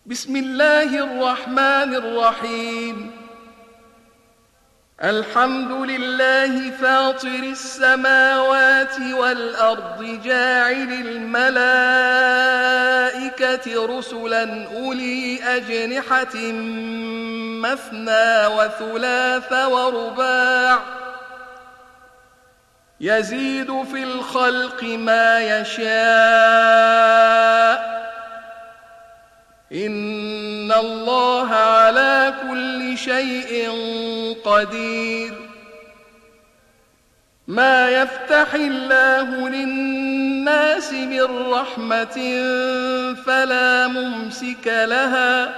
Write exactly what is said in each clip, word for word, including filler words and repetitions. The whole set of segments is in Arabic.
بسم الله الرحمن الرحيم. الحمد لله فاطر السماوات والأرض جاعل الملائكة رسلا أولي أجنحة مثنى وثلاث ورباع يزيد في الخلق ما يشاء إن الله على كل شيء قدير. ما يفتح الله للناس من رحمة فلا ممسك لها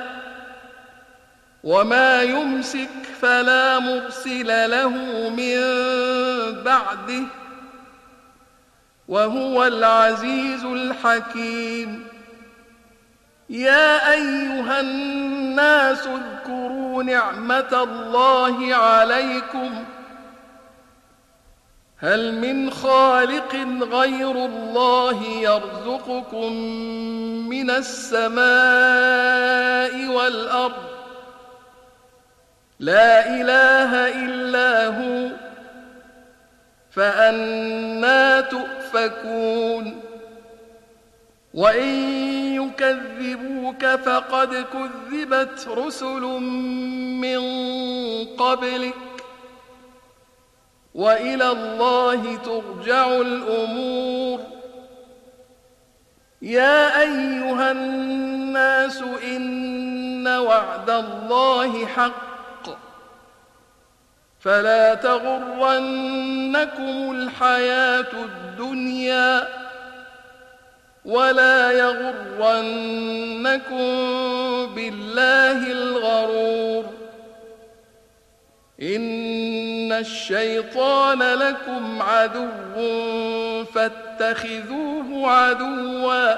وما يمسك فلا مرسل له من بعده وهو العزيز الحكيم. يا أيها الناس اذكروا نعمة الله عليكم هل من خالق غير الله يرزقكم من السماء والأرض لا إله إلا هو فأنى تؤفكون. وإن يكذبوك فقد كذبت رسل من قبلك وإلى الله ترجع الأمور. يا أيها الناس إن وعد الله حق فلا تغرنكم الحياة الدنيا ولا يغرنكم بالله الغرور. إن الشيطان لكم عدو فاتخذوه عدوا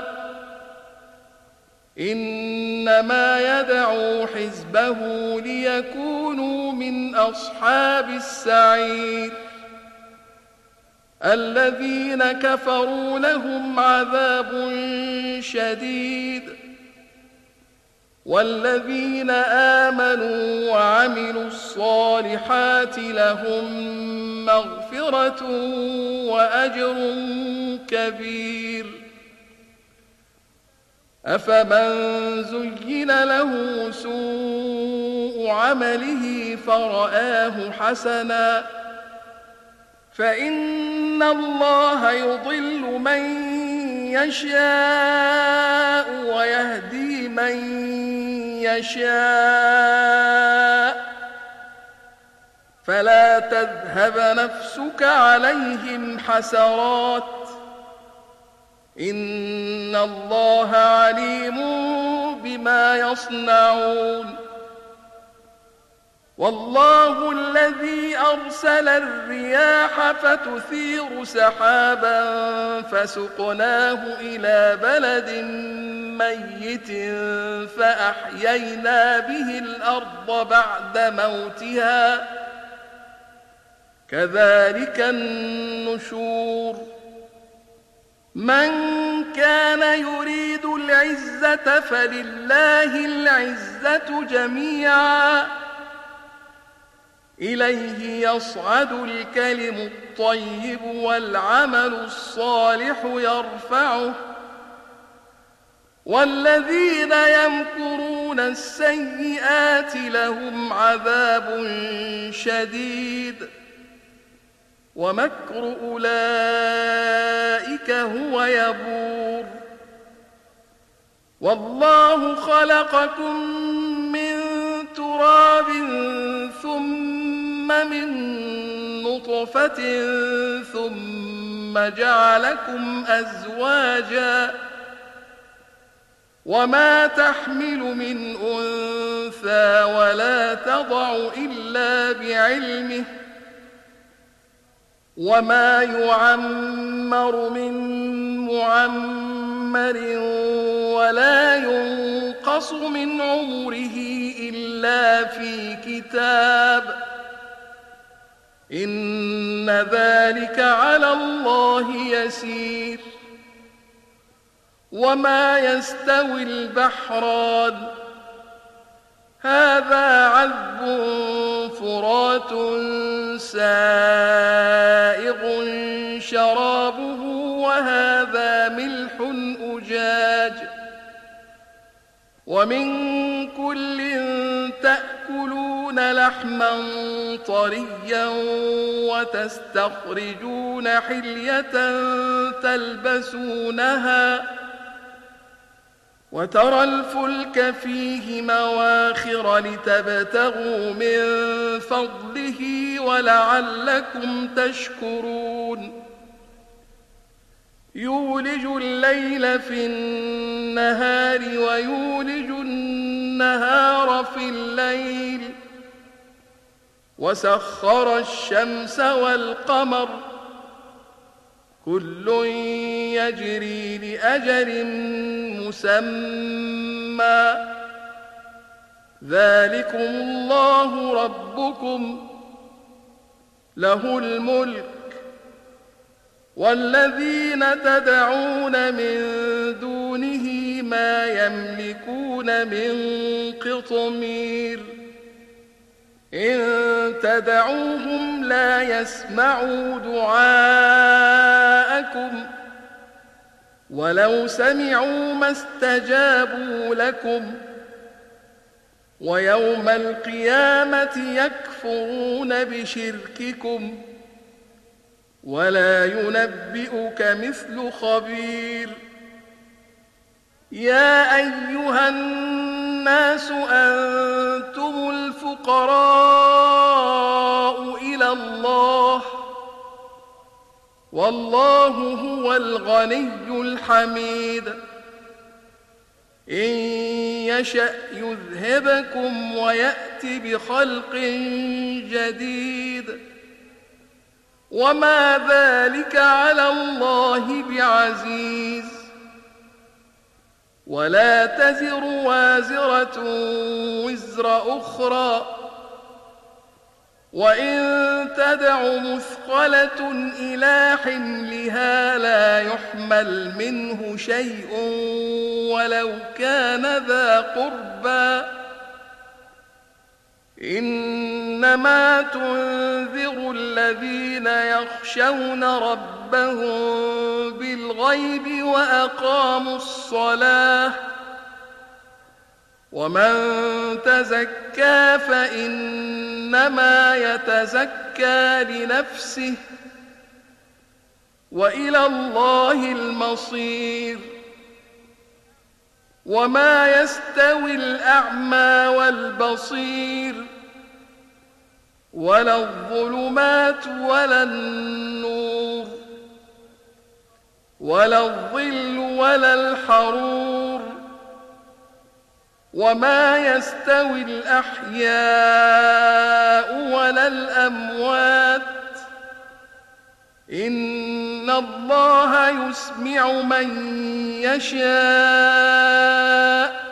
إنما يدعو حزبه ليكونوا من أصحاب السعير. الذين كفروا لهم عذاب شديد والذين آمنوا وعملوا الصالحات لهم مغفرة وأجر كبير. أفمن زين له سوء عمله فرآه حسنا فإن الله يضل من يشاء ويهدي من يشاء فلا تذهب نفسك عليهم حسرات إن الله عليم بما يصنعون. والله الذي أرسل الرياح فتثير سحابا فسقناه إلى بلد ميت فأحيينا به الأرض بعد موتها كذلك النشور. من كان يريد العزة فلله العزة جميعا إليه يصعد الكلم الطيب والعمل الصالح يرفعه والذين يمكرون السيئات لهم عذاب شديد ومكر أولئك هو يبور. والله خلقكم من تراب ثم من نطفة ثم جعلكم أزواجا وما تحمل من أنثى ولا تضع إلا بعلمه وما يعمر من معمر ولا ينقص من عمره إلا في كتاب إن ذلك على الله يسير. وما يستوي البحران هذا عذب فرات سائغ شرابه وهذا ملح أجاج ومن كل تأكلون لحما طريا وتستخرجون حلية تلبسونها وترى الفلك فيه مواخر لتبتغوا من فضله ولعلكم تشكرون يولج الليل في النهار ويولج النهار في الليل وسخر الشمس والقمر كل يجري لأجل مسمى ذلكم الله ربكم له الملك والذين تدعون من دونه ما يملكون من قطمير إن تدعوهم لا يسمعوا دعاءكم ولو سمعوا ما استجابوا لكم ويوم القيامة يكفرون بشرككم ولا ينبئك مثل خبير يا أيها الناس أنتم الفقراء إلى الله والله هو الغني الحميد إن يشأ يذهبكم ويأت بخلق جديد وما ذلك على الله بعزيز ولا تزر وازرة وزر أخرى وإن تدع مثقلة إلى حملها لا يحمل منه شيء ولو كان ذا قربى إنما تنذر الذين يخشون ربهم بالغيب وأقاموا الصلاة ومن تزكى فإنما يتزكى لنفسه وإلى الله المصير وما يستوي الأعمى والبصير ولا الظلمات ولا النور ولا الظل ولا الحرور وما يستوي الأحياء ولا الأموات إن الله يسمع من يشاء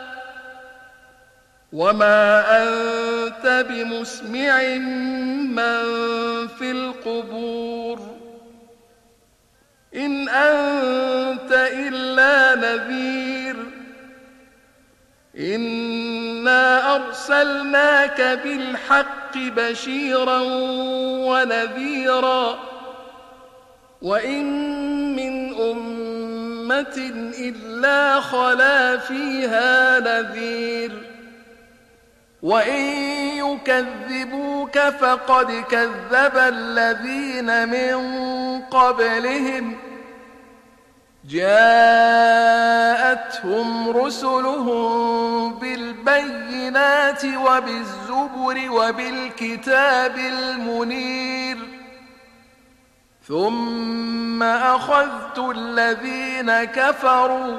وما أنت بمسمع من في القبور إن أنت إلا نذير إنا أرسلناك بالحق بشيرا ونذيرا وإن من أمة إلا خلا فيها نذير وإن يكذبوك فقد كذب الذين من قبلهم جاءتهم رسلهم بالبينات وبالزبر وبالكتاب المنير ثم أخذت الذين كفروا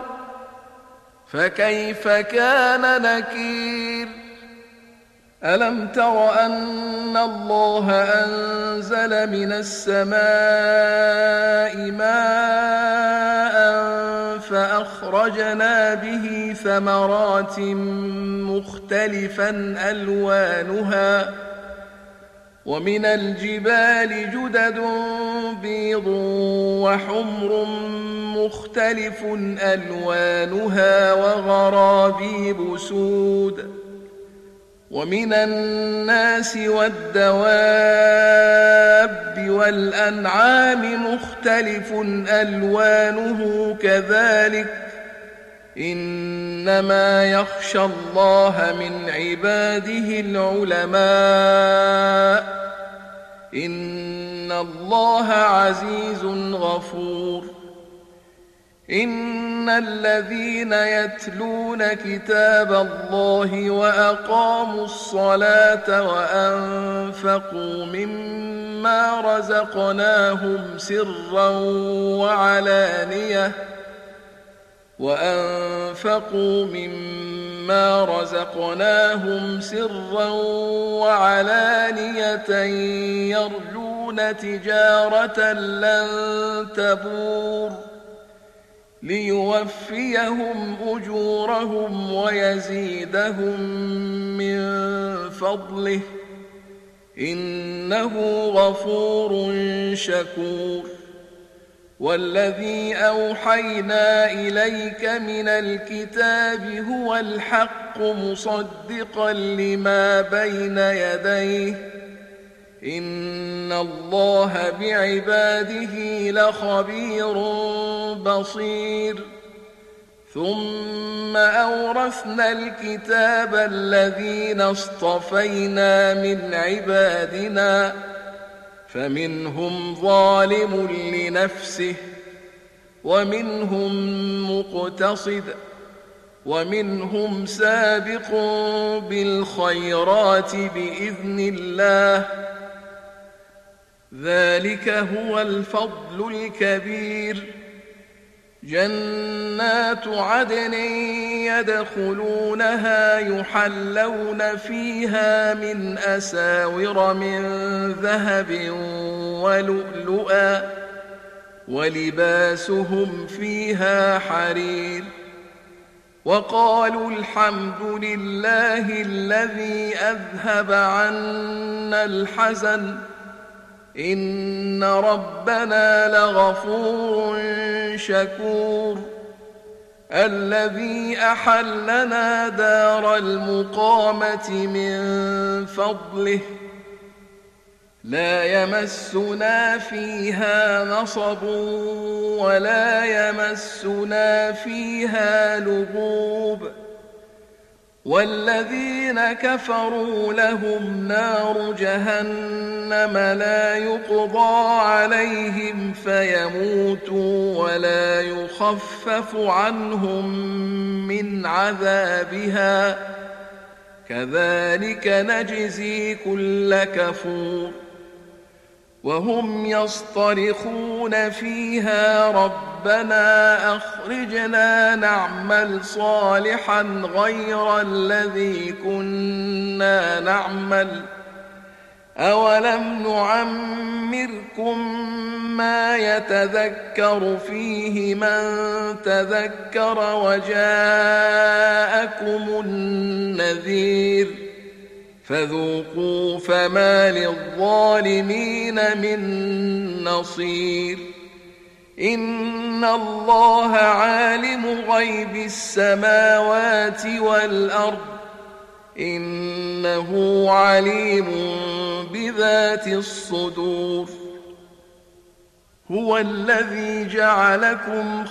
فكيف كان نكير ألم تر أن الله أنزل من السماء ماء فأخرجنا به ثمرات مختلفا ألوانها ومن الجبال جدد بيض وحمر مختلف ألوانها وغرابيب سود ومن الناس والدواب والأنعام مختلف ألوانه كذلك إنما يخشى الله من عباده العلماء إن الله عزيز غفور إن الذين يتلون كتاب الله وأقاموا الصلاة وأنفقوا مما رزقناهم سرا وعلانية وأنفقوا مما رزقناهم سرا وعلانية يرجون تجارة لن تبور ليوفيهم أجورهم ويزيدهم من فضله إنه غفور شكور والذي أوحينا إليك من الكتاب هو الحق مصدقا لما بين يديه إن الله بعباده لخبير بصير ثم أورثنا الكتاب الذين اصطفينا من عبادنا فمنهم ظالم لنفسه ومنهم مقتصد ومنهم سابق بالخيرات بإذن الله ذلك هو الفضل الكبير جنات عدن يدخلونها يحلون فيها من أساور من ذهب ولؤلؤا ولباسهم فيها حرير وقالوا الحمد لله الذي أذهب عنا الحزن إن ربنا لغفور شكور الذي أحلنا دار المقامة من فضله لا يمسنا فيها نصب ولا يمسنا فيها لغوب والذين كفروا لهم نار جهنم لا يقضى عليهم فيموتوا ولا يخفف عنهم من عذابها كذلك نجزي كل كفور وهم يصطرخون فيها ربنا أخرجنا نعمل صالحا غير الذي كنا نعمل أولم نعمركم ما يتذكر فيه من تذكر وجاءكم النذير فذوقوا فما للظالمين من نصير إن الله عالم غيب السماوات والأرض إنه عليم بذات الصدور هو الذي جعلكم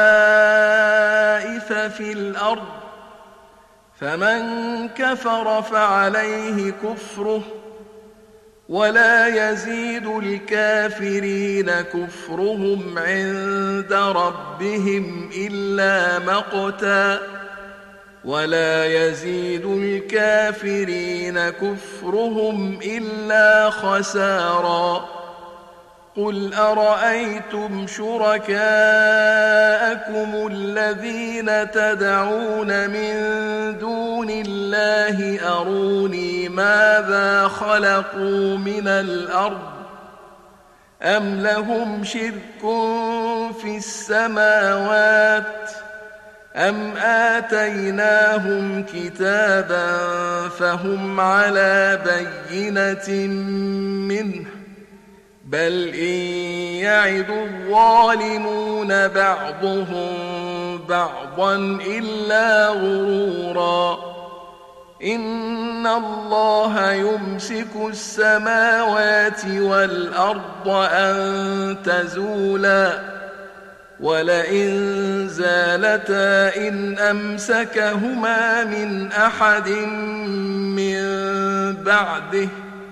خلائف في الأرض فمن كفر فعليه كفره ولا يزيد الكافرين كفرهم عند ربهم إلا مقتا ولا يزيد الكافرين كفرهم إلا خسارا قل أرأيتم شركاءكم الذين تدعون من دون الله أروني ماذا خلقوا من الأرض أم لهم شرك في السماوات أم آتيناهم كتابا فهم على بينة منه بل إن يعد الظالمون بعضهم بعضا إلا غرورا إن الله يمسك السماوات والأرض أن تزولا ولئن زالتا إن أمسكهما من أحد من بعده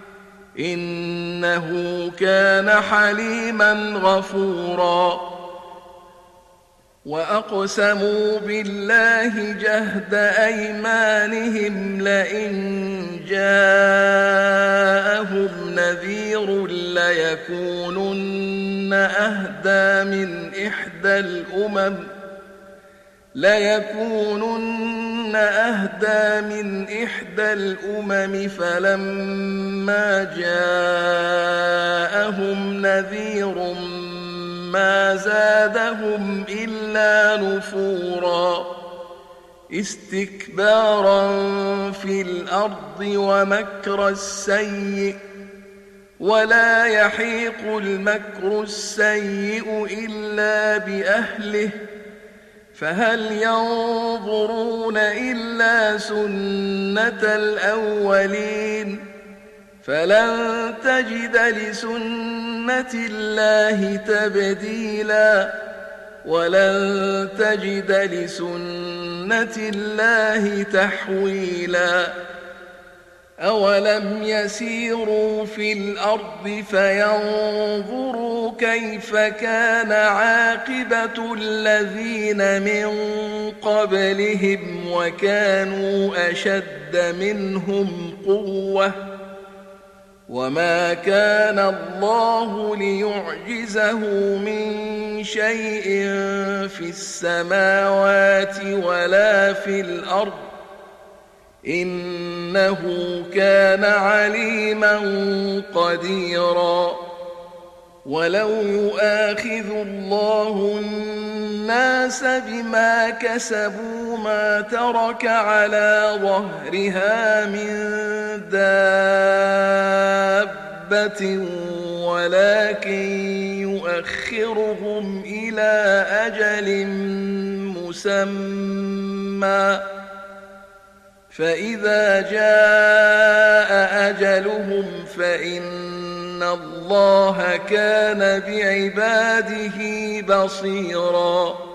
إنه كان حليما غفورا وأقسموا بالله جهد أيمانهم لئن جاءهم نذير ليكونن أهدى من إحدى الأمم ليكونن أهدى من إحدى الأمم فلما جاءهم نذير ما زادهم إلا نفورا استكبارا في الأرض ومكر السيء ولا يحيق المكر السيء إلا بأهله فهل ينظرون إلا سنة الأولين فلن تجد لسنة الله تبديلا ولن تجد لسنة الله تحويلا أولم يسيروا في الأرض فينظروا كيف كان عاقبة الذين من قبلهم وكانوا أشد منهم قوة وما كان الله ليعجزه من شيء في السماوات ولا في الأرض إنه كان عليما قديرا ولو يؤاخذ الله الناس بما كسبوا ما ترك على ظهرها من دابة ولكن يؤخرهم إلى أجل مسمى فإذا جاء أجلهم فإن الله كان بعباده بصيراً